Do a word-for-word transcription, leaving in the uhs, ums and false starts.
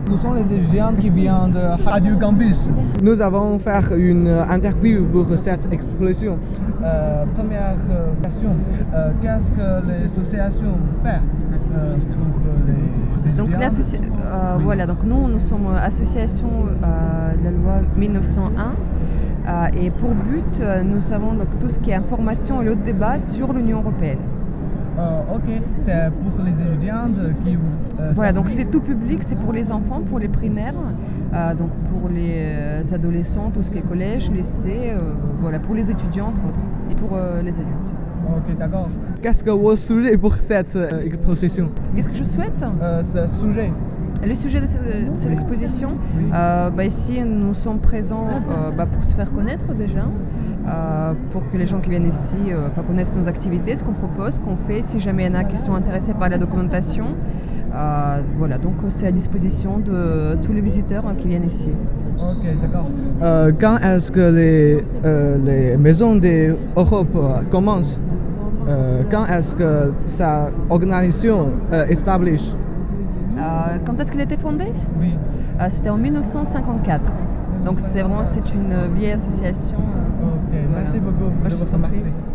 Nous sommes les étudiants qui viennent de Radio Campus. Nous avons fait une interview pour cette exposition. Euh, première question, euh, qu'est-ce que les associations font euh, pour les étudiants? Donc, euh, oui. Voilà, donc nous, nous sommes association euh, de la loi mille neuf cent un. Euh, et pour but, euh, nous avons donc tout ce qui est information et le débat sur l'Union européenne. Euh, ok, c'est pour les étudiants qui... Euh, voilà, donc c'est tout public, c'est pour les enfants, pour les primaires, euh, donc pour les adolescents, tout ce qui est collège, lycée, euh, voilà, pour les étudiants entre autres, et pour euh, les adultes. Ok, d'accord. Qu'est-ce que vous souhaitez pour cette euh, exposition? Qu'est-ce que je souhaite? euh, Ce sujet. Le sujet de cette, de cette exposition, oui. euh, bah ici nous sommes présents euh, bah pour se faire connaître déjà, euh, pour que les gens qui viennent ici euh, connaissent nos activités, ce qu'on propose, ce qu'on fait, si jamais il y en a qui sont intéressés par la documentation. Euh, voilà, donc c'est à disposition de tous les visiteurs hein, qui viennent ici. Ok, d'accord. Euh, quand est-ce que les, euh, les maisons d'Europe euh, commencent? euh, Quand est-ce que sa organisation euh, établie? Euh, quand est-ce qu'elle a été fondée? Oui. Euh, c'était en mille neuf cent cinquante-quatre. Donc c'est vraiment c'est une vieille association. Ok, voilà. Merci beaucoup de votre marché.